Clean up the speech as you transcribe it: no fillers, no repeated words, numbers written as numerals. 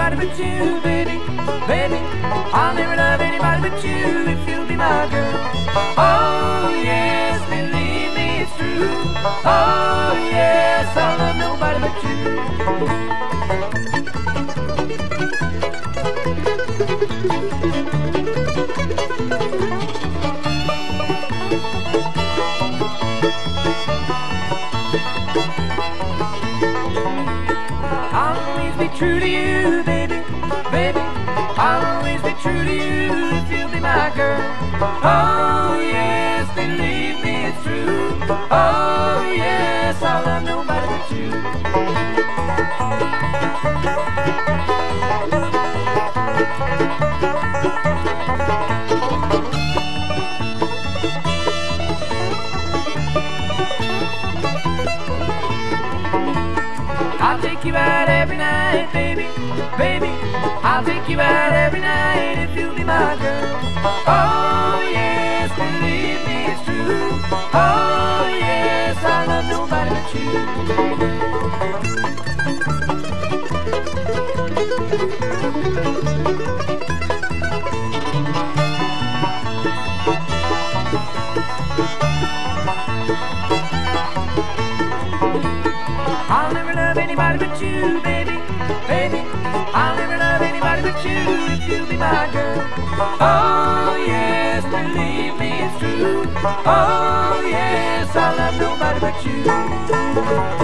anybody but you, baby, baby. I'll never love anybody but you if you'll be my girl. Oh yes, believe me, it's true. Oh yes, I'll love nobody but you. I'll always be true to you, baby, baby. I'll always be true to you if you'll be my girl. Oh yes, believe me, it's true. Oh yes, I'll love nobody but you. I'll take you out every night, baby, baby. I'll take you out every night if you'll be my girl. Oh yes, believe me, it's true. Oh yes, I love nobody but you. I'll never love anybody but you, baby, baby. I'll never love anybody but you if you'll be my girl. Oh yes, believe me, it's true. Oh yes, I'll love nobody but you.